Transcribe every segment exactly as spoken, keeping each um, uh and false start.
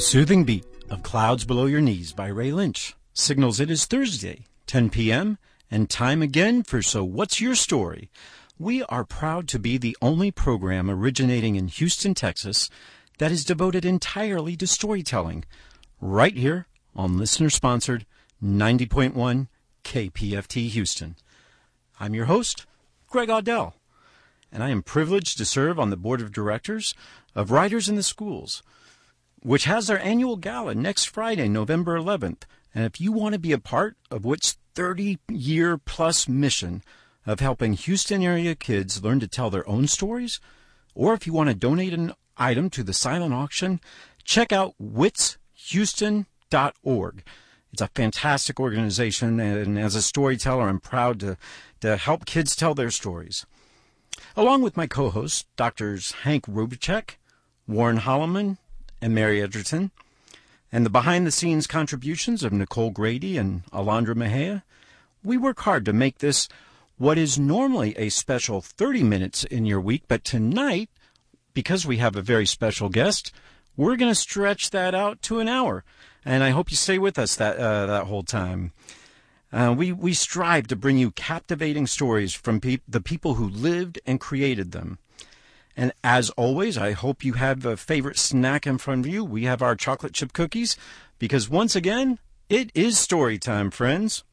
The soothing beat of Clouds Below Your Knees by Ray Lynch signals it is Thursday, ten p.m., and time again for So What's Your Story? We are proud to be the only program originating in Houston, Texas, that is devoted entirely to storytelling, right here on listener-sponsored ninety point one K P F T Houston. I'm your host, Greg Audell, and I am privileged to serve on the board of directors of Writers in the Schools, which has their annual gala next Friday, November eleventh. And if you want to be a part of which thirty-year-plus mission of helping Houston area kids learn to tell their own stories, or if you want to donate an item to the silent auction, check out wits houston dot org. It's a fantastic organization, and as a storyteller, I'm proud to, to help kids tell their stories. Along with my co-hosts, Doctors Hank Rubicek, Warren Holloman, and Mary Edgerton, and the behind-the-scenes contributions of Nicole Grady and Alondra Mejia, we work hard to make this what is normally a special thirty minutes in your week, but tonight, because we have a very special guest, we're going to stretch that out to an hour, and I hope you stay with us that uh, that whole time. Uh, we, we strive to bring you captivating stories from pe- the people who lived and created them. And as always, I hope you have a favorite snack in front of you. We have our chocolate chip cookies, because once again, it is story time, friends.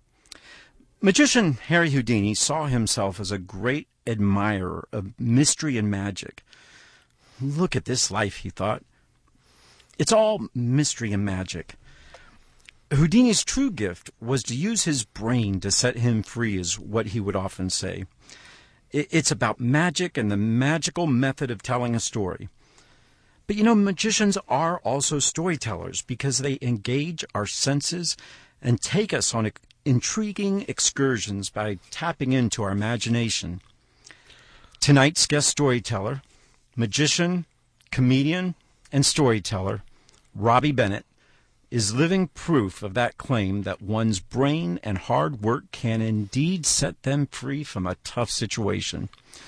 Magician Harry Houdini saw himself as a great admirer of mystery and magic. Look at this life, he thought. It's all mystery and magic. Houdini's true gift was to use his brain to set him free, is what he would often say. It's about magic and the magical method of telling a story. But you know, magicians are also storytellers because they engage our senses and take us on intriguing excursions by tapping into our imagination. Tonight's guest storyteller, magician, comedian, and storyteller, Robbie Bennett, is living proof of that claim that one's brain and hard work can indeed set them free from a tough situation.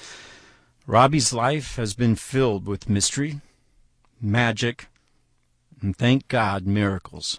Robbie's life has been filled with mystery, magic, and thank God, miracles.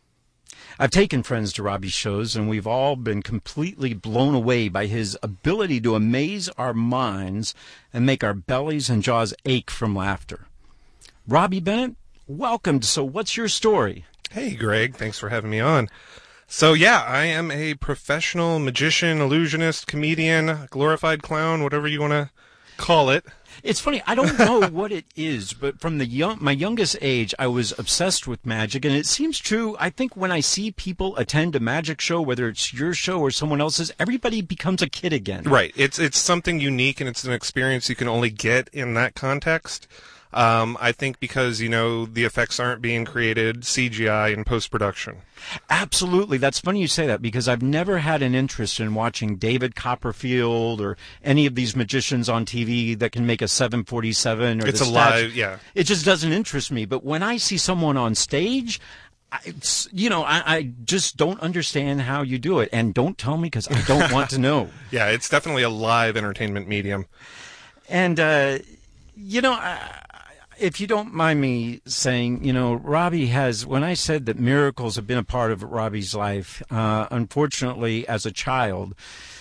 I've taken friends to Robbie's shows, and we've all been completely blown away by his ability to amaze our minds and make our bellies and jaws ache from laughter. Robbie Bennett, welcome to So What's Your Story? Hey, Greg. Thanks for having me on. So, yeah, I am a professional magician, illusionist, comedian, glorified clown, whatever you want to call it. It's funny. I don't know what it is, but from the young, my youngest age, I was obsessed with magic, and it seems true. I think when I see people attend a magic show, whether it's your show or someone else's, everybody becomes a kid again. Right. It's it's something unique, and it's an experience you can only get in that context. Um, I think because, you know, the effects aren't being created C G I in post-production. Absolutely. That's funny you say that, because I've never had an interest in watching David Copperfield or any of these magicians on T V that can make a seven forty-seven. Or It's the a stats. live, yeah. It just doesn't interest me. But when I see someone on stage, I, it's, you know, I, I just don't understand how you do it. And don't tell me, because I don't want to know. Yeah, it's definitely a live entertainment medium. And, uh, you know, I, if you don't mind me saying, you know, Robbie has, when I said that miracles have been a part of Robbie's life, uh, unfortunately, as a child,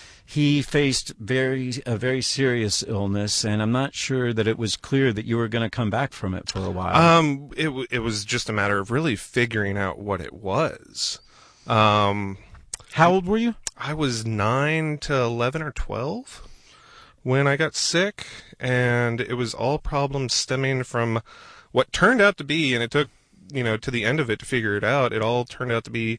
he faced very a very serious illness, and I'm not sure that it was clear that you were going to come back from it for a while. Um, it it was just a matter of really figuring out what it was. Um, How old were you? I was nine to eleven or twelve when I got sick, and it was all problems stemming from what turned out to be, and it took, you know, to the end of it to figure it out, it all turned out to be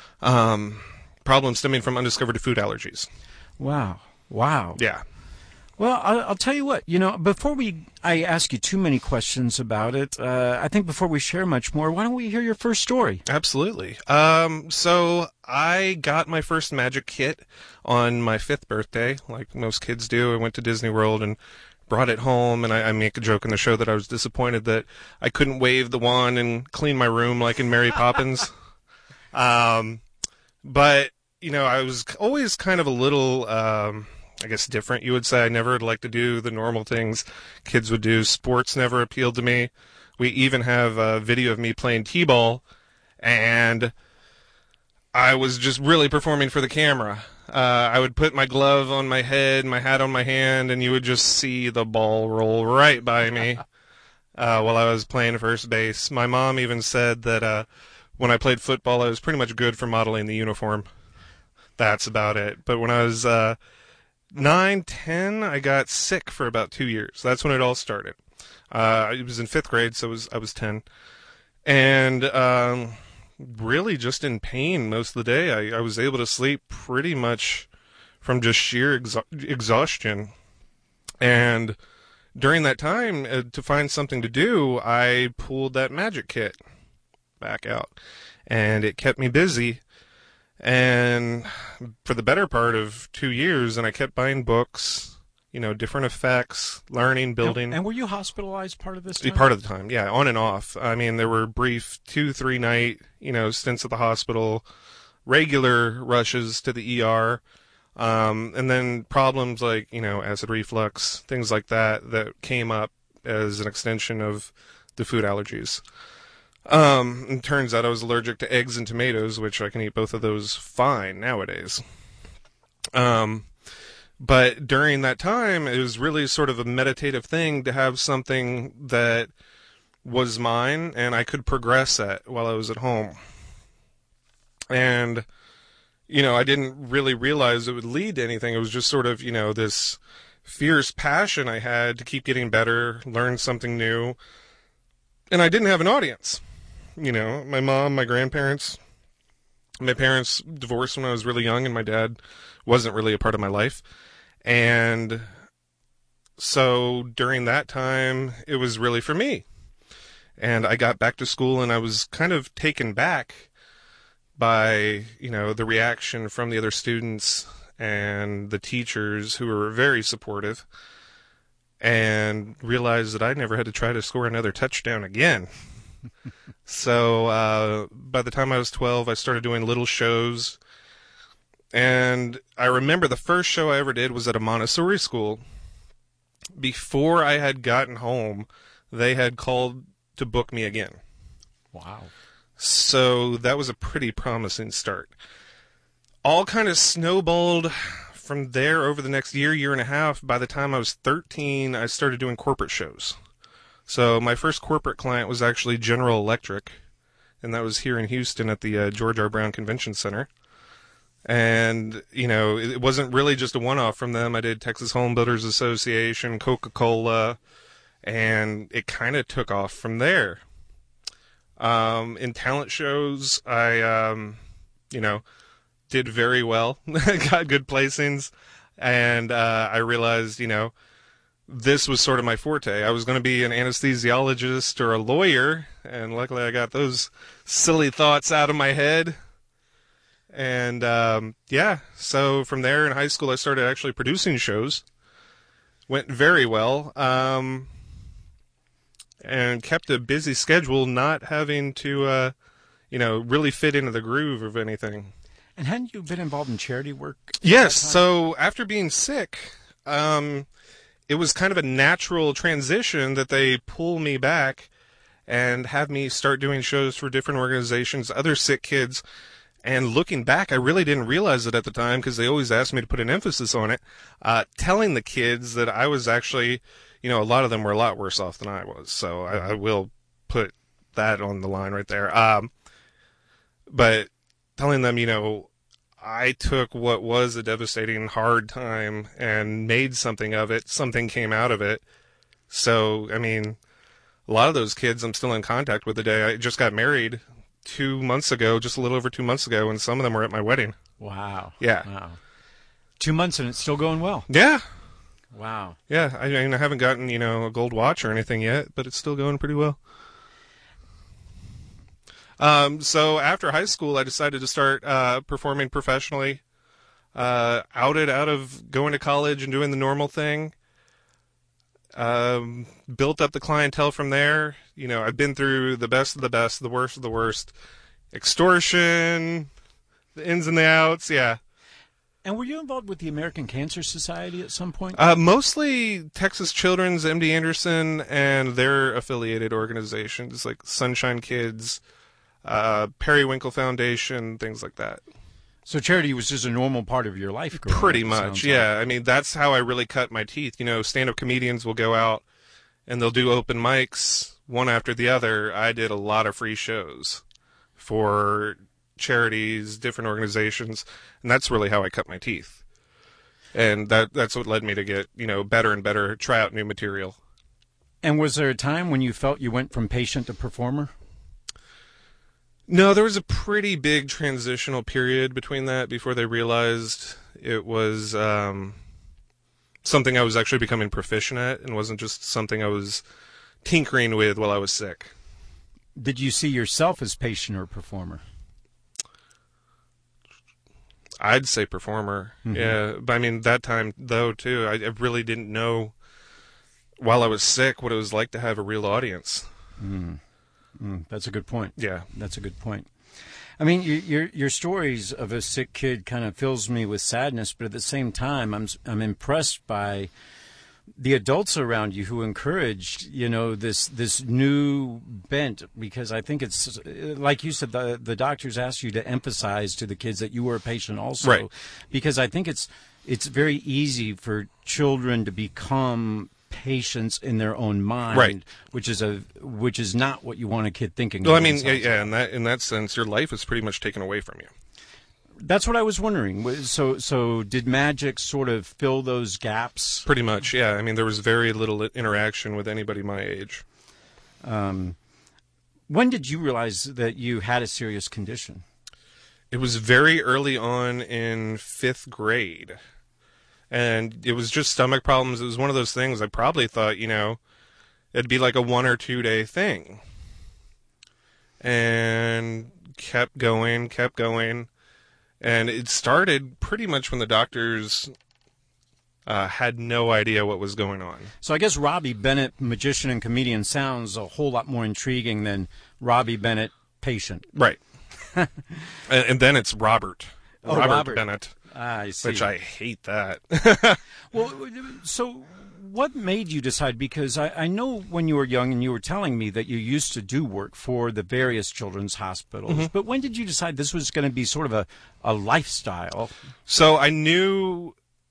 um, problems stemming from undiscovered food allergies. Wow. Wow. Yeah. Well, I'll, I'll tell you what, you know, before we, I ask you too many questions about it, uh, I think before we share much more, why don't we hear your first story? Absolutely. Um, so I got my first magic kit on my fifth birthday, like most kids do. I went to Disney World and brought it home, and I, I make a joke in the show that I was disappointed that I couldn't wave the wand and clean my room like in Mary Poppins. um, but, you know, I was always kind of a little, um, I guess different, you would say. I never like to do the normal things kids would do. Sports never appealed to me. We even have a video of me playing t-ball, and I was just really performing for the camera. Uh, I would put my glove on my head, my hat on my hand, and you would just see the ball roll right by me uh, while I was playing first base. My mom even said that uh, when I played football, I was pretty much good for modeling the uniform. That's about it. But when I was uh, nine, ten, I got sick for about two years. That's when it all started. Uh, I was in fifth grade, so I was, I was ten. And um, really just in pain most of the day. I, I was able to sleep pretty much from just sheer exha- exhaustion. And during that time, uh, to find something to do, I pulled that magic kit back out. And it kept me busy. And for the better part of two years, and I kept buying books, you know, different effects, learning, building. And, and were you hospitalized part of this time? Part of the time, yeah, on and off. I mean, there were brief two, three night, you know, stints at the hospital, regular rushes to the E R, um, and then problems like, you know, acid reflux, things like that, that came up as an extension of the food allergies. Um, it turns out I was allergic to eggs and tomatoes, which I can eat both of those fine nowadays. Um, but during that time, it was really sort of a meditative thing to have something that was mine and I could progress at while I was at home. And, you know, I didn't really realize it would lead to anything. It was just sort of, you know, this fierce passion I had to keep getting better, learn something new. And I didn't have an audience. You know, my mom, my grandparents, my parents divorced when I was really young, and my dad wasn't really a part of my life. And so during that time, it was really for me. And I got back to school, and I was kind of taken back by, you know, the reaction from the other students and the teachers who were very supportive, and realized that I never had to try to score another touchdown again. So uh, by the time I was twelve, I started doing little shows. And I remember the first show I ever did was at a Montessori school. Before I had gotten home, they had called to book me again. Wow. So that was a pretty promising start. All kind of snowballed from there over the next year, year and a half. By the time I was thirteen, I started doing corporate shows. So my first corporate client was actually General Electric, and that was here in Houston at the uh, George R. Brown Convention Center. And, you know, it wasn't really just a one-off from them. I did Texas Home Builders Association, Coca-Cola, and it kind of took off from there. Um, in talent shows, I, um, you know, did very well, got good placings, and uh, I realized, you know, this was sort of my forte. I was going to be an anesthesiologist or a lawyer, and luckily I got those silly thoughts out of my head. And, um, yeah, so from there in high school I started actually producing shows. Went very well, um, and kept a busy schedule, not having to, uh, you know, really fit into the groove of anything. And hadn't you been involved in charity work? Yes, so after being sick, um... it was kind of a natural transition that they pull me back and have me start doing shows for different organizations, other sick kids. And looking back, I really didn't realize it at the time because they always asked me to put an emphasis on it, uh, telling the kids that I was actually, you know, a lot of them were a lot worse off than I was. So I, I will put that on the line right there. Um, but telling them, you know, I took what was a devastating, hard time and made something of it. Something came out of it. So, I mean, a lot of those kids I'm still in contact with today. I just got married two months ago, just a little over two months ago, and some of them were at my wedding. Wow. Yeah. Wow. Two months and it's still going well. Yeah. Wow. Yeah. I mean, I haven't gotten, you know, a gold watch or anything yet, but it's still going pretty well. Um, so after high school, I decided to start uh, performing professionally, uh, outed out of going to college and doing the normal thing. Um, built up the clientele from there. You know, I've been through the best of the best, the worst of the worst. Extortion, the ins and the outs, yeah. And were you involved with the American Cancer Society at some point? Uh, mostly Texas Children's, M D Anderson, and their affiliated organizations like Sunshine Kids, uh, Periwinkle Foundation, things like that. So charity was just a normal part of your life growing up, Pretty it much, sounds yeah. like. I mean, that's how I really cut my teeth. You know, stand-up comedians will go out and they'll do open mics one after the other. I did a lot of free shows for charities, different organizations, and that's really how I cut my teeth. And that that's what led me to get, you know, better and better, try out new material. And was there a time when you felt you went from patient to performer? No, there was a pretty big transitional period between that before they realized it was um, something I was actually becoming proficient at and wasn't just something I was tinkering with while I was sick. Did you see yourself as patient or performer? I'd say performer. Mm-hmm. Yeah, but I mean, that time, though, too, I, I really didn't know while I was sick what it was like to have a real audience. Mm. Mm, that's a good point. Yeah. That's a good point. I mean, your, your your stories of a sick kid kind of fills me with sadness, but at the same time, I'm I'm impressed by the adults around you who encouraged, you know, this this new bent, because I think it's, like you said, the the doctors asked you to emphasize to the kids that you were a patient also. Right. Because I think it's it's very easy for children to become patients in their own mind, right. which is a which is not what you want a kid thinking. Well, I mean, yeah, yeah, in that in that sense, your life is pretty much taken away from you. That's what I was wondering. So, so did magic sort of fill those gaps? Pretty much, yeah. I mean, there was very little interaction with anybody my age. Um, when did you realize that you had a serious condition? It was very early on in fifth grade. And it was just stomach problems. It was one of those things I probably thought, you know, it'd be like a one or two day thing. And kept going, kept going. And it started pretty much when the doctors uh, had no idea what was going on. So I guess Robbie Bennett, magician and comedian, sounds a whole lot more intriguing than Robbie Bennett, patient. Right. and, and then it's Robert. Oh, Robert, Robert Bennett. Ah, I see. Which I hate that. Well, so what made you decide? Because I, I know when you were young and you were telling me that you used to do work for the various children's hospitals, mm-hmm. but when did you decide this was going to be sort of a, a lifestyle? So I knew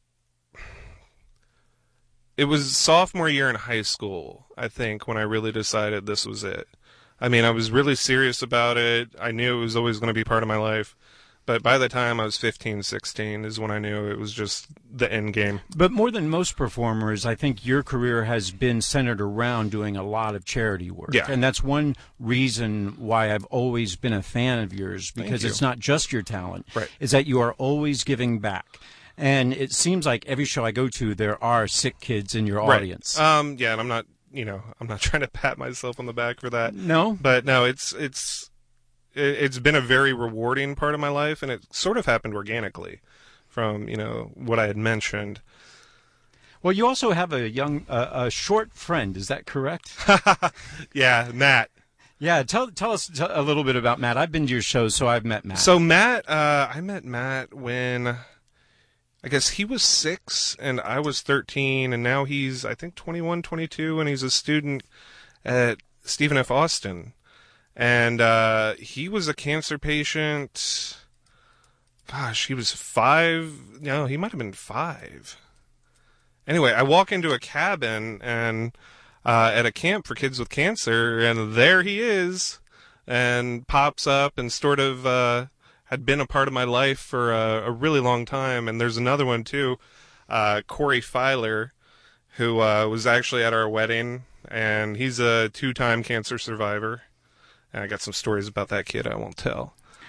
it was sophomore year in high school, I think, when I really decided this was it. I mean, I was really serious about it. I knew it was always going to be part of my life. But by the time I was fifteen, sixteen is when I knew it was just the end game. But more than most performers, I think your career has been centered around doing a lot of charity work. Yeah. And that's one reason why I've always been a fan of yours, because you. It's not just your talent. Right. It's that you are always giving back. And it seems like every show I go to, there are sick kids in your right. audience. Um, yeah, and I'm not, you know, I'm not trying to pat myself on the back for that. No? But no, it's it's... it's been a very rewarding part of my life, and it sort of happened organically from, you know, what I had mentioned. Well, you also have a young, uh, a short friend. Is that correct? Yeah, Matt. Yeah, tell tell us a little bit about Matt. I've been to your shows, so I've met Matt. So Matt, uh, I met Matt when, I guess he was six and I was thirteen, and now he's, I think, twenty-one, twenty-two, and he's a student at Stephen F. Austin. And uh, he was a cancer patient. Gosh, he was five. No, he might have been five. Anyway, I walk into a cabin and uh, at a camp for kids with cancer, and there he is, and pops up and sort of uh, had been a part of my life for a, a really long time. And there's another one too, uh, Corey Filer, who uh, was actually at our wedding, and he's a two-time cancer survivor. And I got some stories about that kid I won't tell.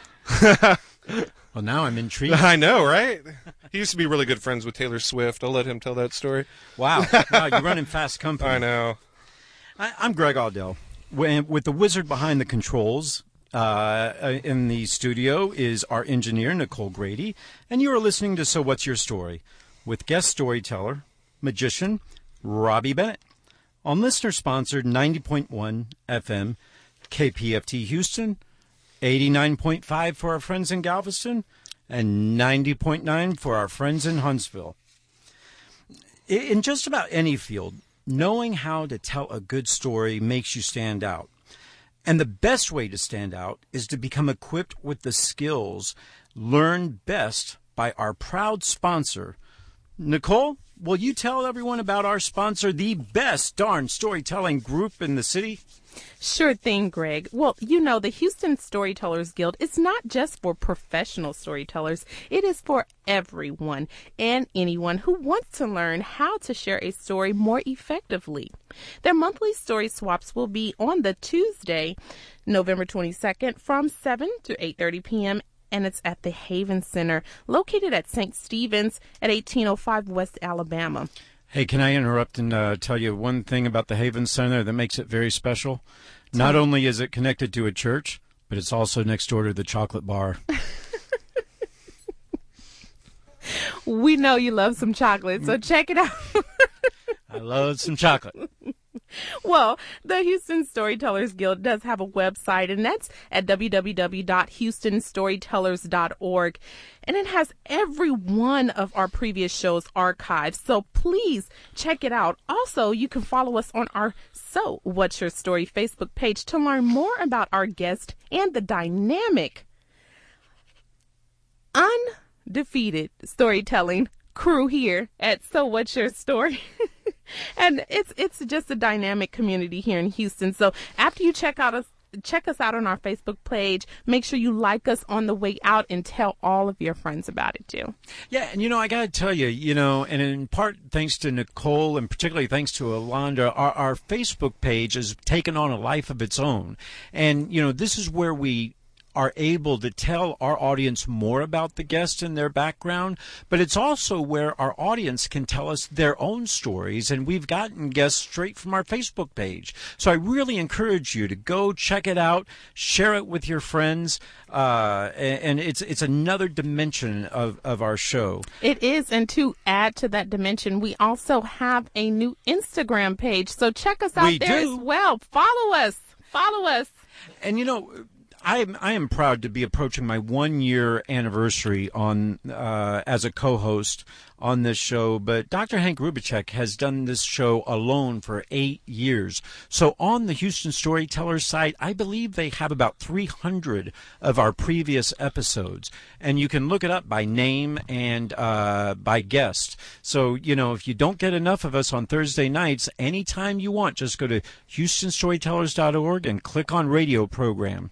Well, now I'm intrigued. I know, right? He used to be really good friends with Taylor Swift. I'll let him tell that story. Wow. Wow, you're running fast company. I know. I, I'm Greg Audell. With the wizard behind the controls uh, in the studio is our engineer, Nicole Grady. And you are listening to So What's Your Story? With guest storyteller, magician, Robbie Bennett. On listener-sponsored ninety point one F M, K P F T Houston, eighty-nine point five for our friends in Galveston, and ninety point nine for our friends in Huntsville. In just about any field, knowing how to tell a good story makes you stand out. And the best way to stand out is to become equipped with the skills learned best by our proud sponsor. Nicole, will you tell everyone about our sponsor, the best darn storytelling group in the city? Sure thing, Greg. Well, you know, the Houston Storytellers Guild is not just for professional storytellers. It is for everyone and anyone who wants to learn how to share a story more effectively. Their monthly story swaps will be on the Tuesday, November twenty-second from seven to eight thirty p.m. and it's at the Haven Center, located at Saint Stephen's at eighteen oh five West Alabama. Hey, can I interrupt and uh, tell you one thing about the Haven Center that makes it very special? Not only is it connected to a church, but it's also next door to the chocolate bar. We know you love some chocolate, so check it out. I love some chocolate. Well, the Houston Storytellers Guild does have a website, and that's at w w w dot houston storytellers dot org. And it has every one of our previous shows archived, so please check it out. Also, you can follow us on our So What's Your Story Facebook page to learn more about our guest and the dynamic, undefeated storytelling crew here at So What's Your Story? And it's it's just a dynamic community here in Houston. So after you check out us, check us out on our Facebook page, make sure you like us on the way out and tell all of your friends about it too. Yeah, and you know, I got to tell you, you know, and in part thanks to Nicole and particularly thanks to Alondra, our, our Facebook page has taken on a life of its own. And, you know, this is where we are able to tell our audience more about the guest and their background, but it's also where our audience can tell us their own stories, and we've gotten guests straight from our Facebook page. So I really encourage you to go check it out, share it with your friends, uh, and it's it's another dimension of, of our show. It is, and to add to that dimension, we also have a new Instagram page, so check us out we there do. as well. Follow us. Follow us. And you know, I am, I am proud to be approaching my one-year anniversary on uh, as a co-host on this show, but Doctor Hank Rubicek has done this show alone for eight years. So on the Houston Storytellers site, I believe they have about three hundred of our previous episodes, and you can look it up by name and uh, by guest. So, you know, if you don't get enough of us on Thursday nights, anytime you want, just go to houston storytellers dot org and click on radio program.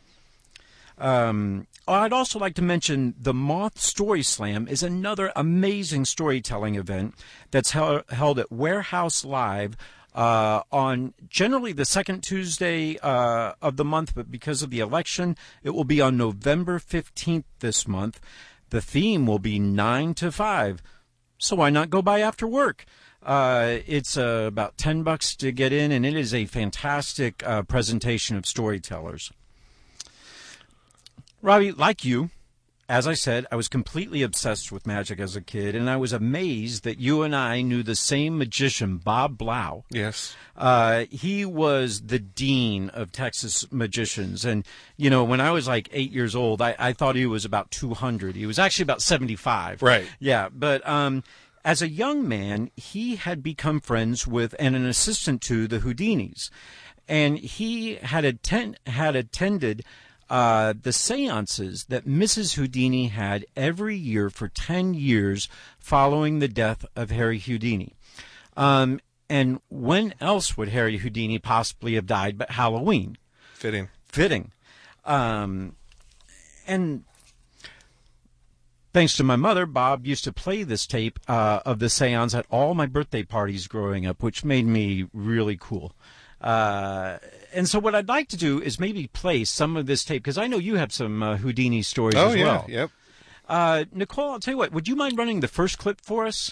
Um, I'd also like to mention the Moth Story Slam is another amazing storytelling event that's held, held at Warehouse Live uh, on generally the second Tuesday uh, of the month, but because of the election, it will be on November fifteenth this month. The theme will be nine to five, so why not go by after work? Uh, it's uh, about ten bucks to get in, and it is a fantastic uh, presentation of storytellers. Robbie, like you, as I said, I was completely obsessed with magic as a kid, and I was amazed that you and I knew the same magician, Bob Blau. Yes. Uh, he was the dean of Texas magicians, and, you know, when I was like eight years old, I, I thought he was about two hundred. He was actually about seventy-five. Right. Yeah, but um, as a young man, he had become friends with and an assistant to the Houdinis, and he had, attend, had attended Uh, the seances that Missus Houdini had every year for ten years following the death of Harry Houdini. Um, and when else would Harry Houdini possibly have died but Halloween? Fitting. Fitting. Um, and thanks to my mother, Bob used to play this tape uh, of the seance at all my birthday parties growing up, which made me really cool. Uh, and so what I'd like to do is maybe play some of this tape, because I know you have some uh, Houdini stories oh, as yeah, well. Yep. Uh, Nicole, I'll tell you what, would you mind running the first clip for us?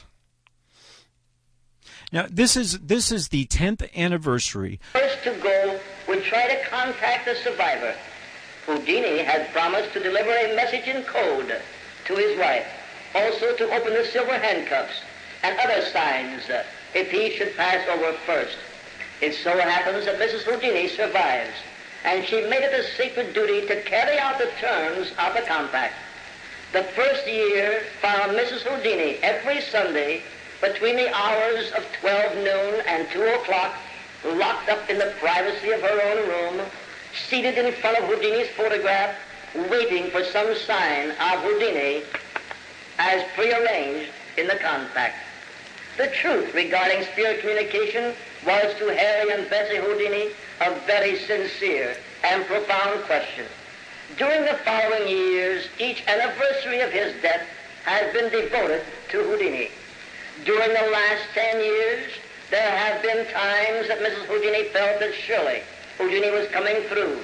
Now, this is this is the tenth anniversary. First to go would try to contact the survivor. Houdini had promised to deliver a message in code to his wife, also to open the silver handcuffs and other signs uh, if he should pass over first. It so happens that Missus Houdini survives, and she made it a sacred duty to carry out the terms of the compact. The first year found Missus Houdini every Sunday between the hours of twelve noon and two o'clock, locked up in the privacy of her own room, seated in front of Houdini's photograph, waiting for some sign of Houdini as prearranged in the compact. The truth regarding spirit communication was to Harry and Bessie Houdini a very sincere and profound question. During the following years, each anniversary of his death has been devoted to Houdini. During the last ten years, there have been times that Missus Houdini felt that surely Houdini was coming through,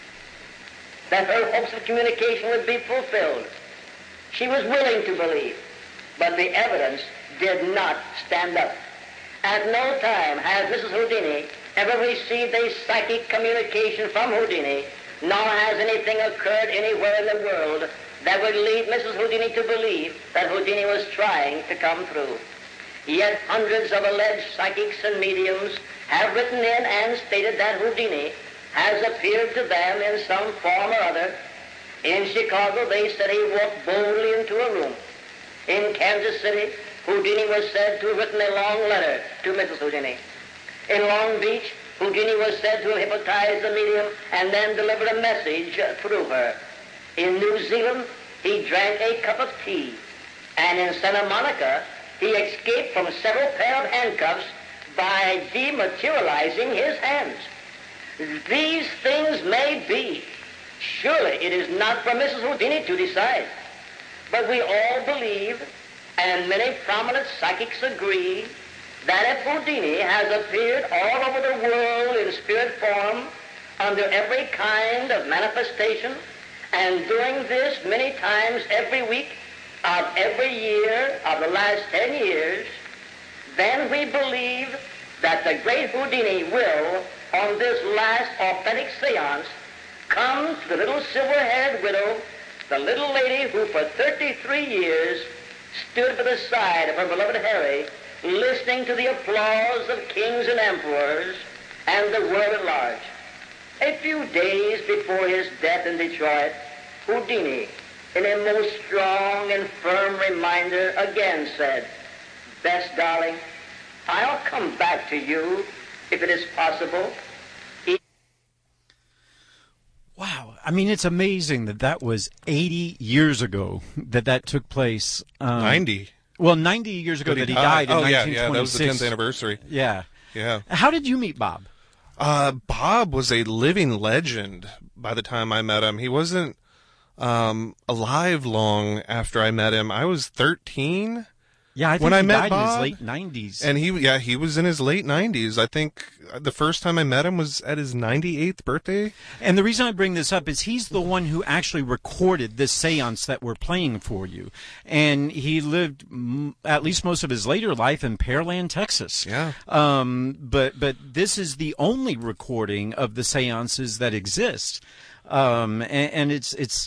that her hopes of communication would be fulfilled. She was willing to believe, but the evidence did not stand up. At no time has Missus Houdini ever received a psychic communication from Houdini, nor has anything occurred anywhere in the world that would lead Missus Houdini to believe that Houdini was trying to come through. Yet hundreds of alleged psychics and mediums have written in and stated that Houdini has appeared to them in some form or other. In Chicago, they said he walked boldly into a room. In Kansas City, Houdini was said to have written a long letter to Missus Houdini. In Long Beach, Houdini was said to have hypnotized the medium and then delivered a message through her. In New Zealand, he drank a cup of tea. And in Santa Monica, he escaped from several pair of handcuffs by dematerializing his hands. These things may be. Surely it is not for Missus Houdini to decide. But we all believe, and many prominent psychics agree, that if Houdini has appeared all over the world in spirit form, under every kind of manifestation, and doing this many times every week of every year of the last ten years, then we believe that the great Houdini will, on this last authentic seance, come to the little silver-haired widow, the little lady who for thirty-three years stood by the side of her beloved Harry, listening to the applause of kings and emperors and the world at large. A few days before his death in Detroit, Houdini, in a most strong and firm reminder, again said, "Bess, darling, I'll come back to you if it is possible." Wow. I mean, it's amazing that that was eighty years ago that that took place. Um, ninety. Well, ninety years ago That that he he died, died. in Oh, yeah, nineteen twenty-six. yeah, that was the tenth anniversary. Yeah. Yeah. How did you meet Bob? Uh, Bob was a living legend by the time I met him. He wasn't um, alive long after I met him. I was thirteen. Yeah, I think when he I met died Bob, in his late nineties. And he, yeah, he was in his late nineties. I think the first time I met him was at his ninety-eighth birthday. And the reason I bring this up is he's the one who actually recorded this seance that we're playing for you. And he lived m- at least most of his later life in Pearland, Texas. Yeah. Um, but, but this is the only recording of the seances that exist. Um, and, and it's, it's,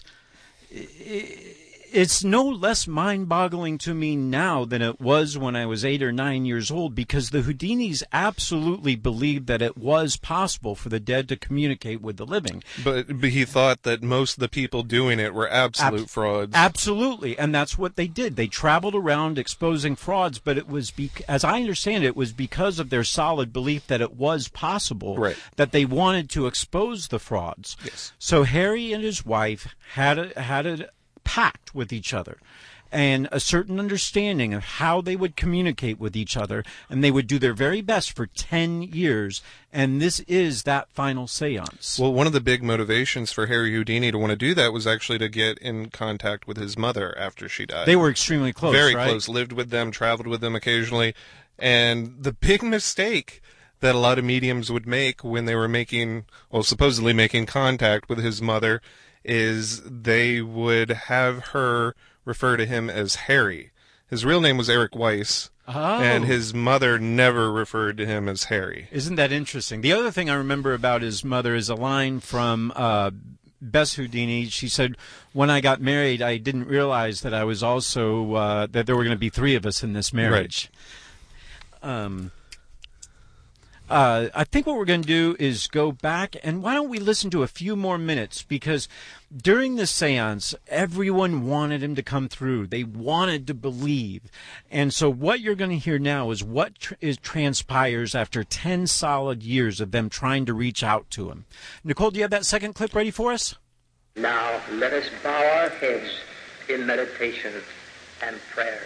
it, It's no less mind-boggling to me now than it was when I was eight or nine years old, because the Houdinis absolutely believed that it was possible for the dead to communicate with the living. But, but he thought that most of the people doing it were absolute Ab- frauds. Absolutely, and that's what they did. They traveled around exposing frauds, but it was, be- as I understand it, it was because of their solid belief that it was possible Right. that they wanted to expose the frauds. Yes. So Harry and his wife had a, had a pact with each other and a certain understanding of how they would communicate with each other, and they would do their very best for ten years, and this is that final seance. Well, one of the big motivations for Harry Houdini to want to do that was actually to get in contact with his mother after she died. They were extremely close, Very right? close, lived with them, traveled with them occasionally, and the big mistake that a lot of mediums would make when they were making, well, supposedly making contact with his mother, is they would have her refer to him as Harry. His real name was Eric Weiss, Oh. and his mother never referred to him as Harry. Isn't that interesting? The other thing I remember about his mother is a line from uh, Bess Houdini. She said, "When I got married, I didn't realize that I was also, uh, that there were going to be three of us in this marriage." Um, Uh, I think what we're going to do is go back, and why don't we listen to a few more minutes? Because during the seance, everyone wanted him to come through. They wanted to believe. And so what you're going to hear now is what tr- is transpires after ten solid years of them trying to reach out to him. Nicole, do you have that second clip ready for us? Now let us bow our heads in meditation and prayer.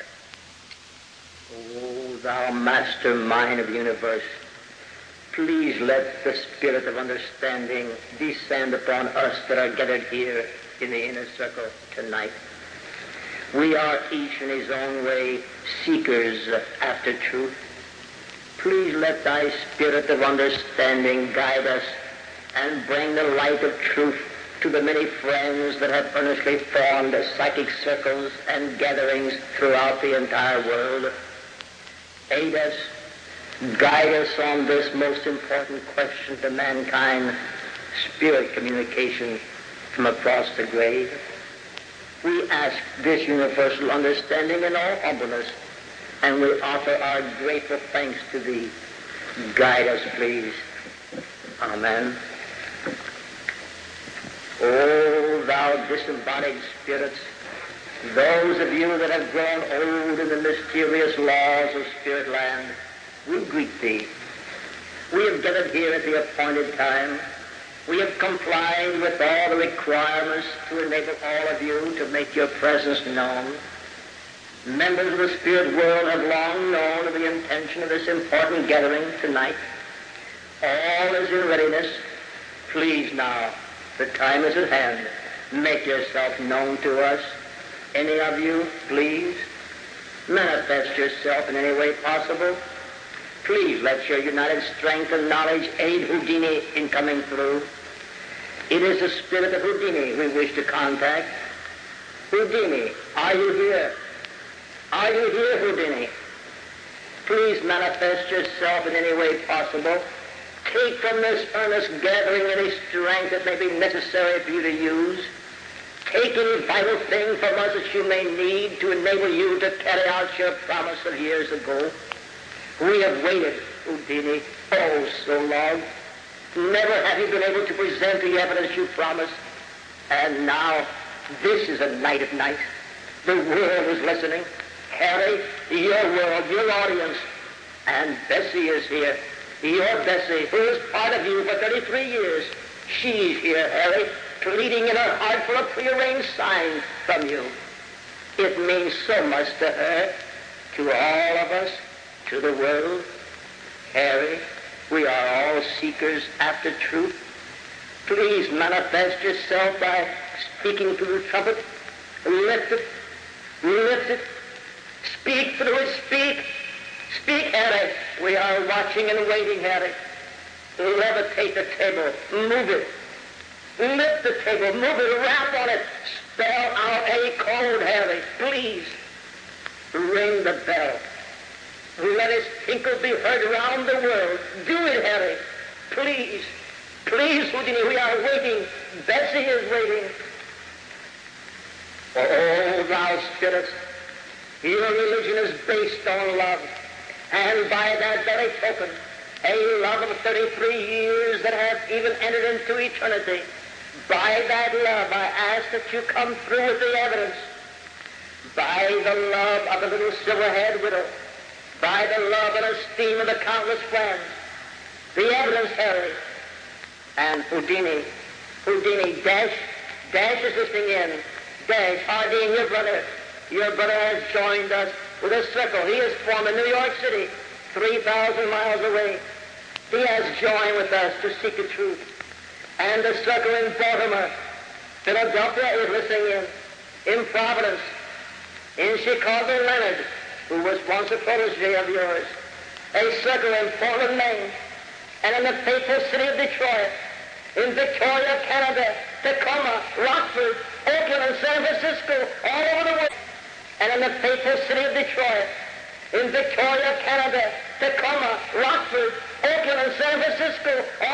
O thou mastermind of the universe, please let the spirit of understanding descend upon us that are gathered here in the inner circle tonight. We are each in his own way seekers after truth. Please let thy spirit of understanding guide us and bring the light of truth to the many friends that have earnestly formed psychic circles and gatherings throughout the entire world. Aid us, guide us on this most important question to mankind, spirit communication from across the grave. We ask this universal understanding in all humbleness, and we offer our grateful thanks to thee. Guide us, please. Amen. O thou disembodied spirits, those of you that have grown old in the mysterious laws of spirit land, we greet thee. We have gathered here at the appointed time. We have complied with all the requirements to enable all of you to make your presence known. Members of the spirit world have long known of the intention of this important gathering tonight. All is in readiness. Please now, the time is at hand. Make yourself known to us. Any of you, please, manifest yourself in any way possible. Please let your united strength and knowledge aid Houdini in coming through. It is the spirit of Houdini we wish to contact. Houdini, are you here? Are you here, Houdini? Please manifest yourself in any way possible. Take from this earnest gathering any strength that may be necessary for you to use. Take any vital thing from us that you may need to enable you to carry out your promise of years ago. We have waited, Houdini, oh so long. Never have you been able to present the evidence you promised. And now, this is a night of nights. The world is listening. Harry, your world, your audience. And Bessie is here. Your Bessie, who is part of you for thirty-three years. She's here, Harry, pleading in her heart for a prearranged sign from you. It means so much to her, to all of us, to the world. Harry, we are all seekers after truth. Please manifest yourself by speaking through the trumpet. Lift it, lift it, speak through it, speak. Speak, Harry. We are watching and waiting, Harry. Levitate the table, move it. Lift the table, move it around on it. Spell out a code, Harry, please. Ring the bell. Let its tinkle be heard around the world. Do it, Harry. Please. Please, Houdini, we are waiting. Bessie is waiting. Oh, thou spirits, your religion is based on love. And by that very token, a love of thirty-three years that have even entered into eternity, by that love I ask that you come through with the evidence. By the love of the little silver-haired widow, by the love and esteem of the countless friends, the evidence, Harry. And Houdini, Houdini, Dash, Dash is listening in. Dash, Hardin, your brother, your brother has joined us with a circle. He is formed in New York City, three thousand miles away. He has joined with us to seek the truth. And the circle in Baltimore, Philadelphia is listening in. In Providence, in Chicago, Leonard, who was once a protege of yours. A circle in Portland, Maine, and in the faithful city of Detroit, in Victoria, Canada, Tacoma, Rockford, Oakland, and San Francisco, all over the world, and in the faithful city of Detroit, in Victoria, Canada, Tacoma, Rockford, Oakland, and San Francisco, all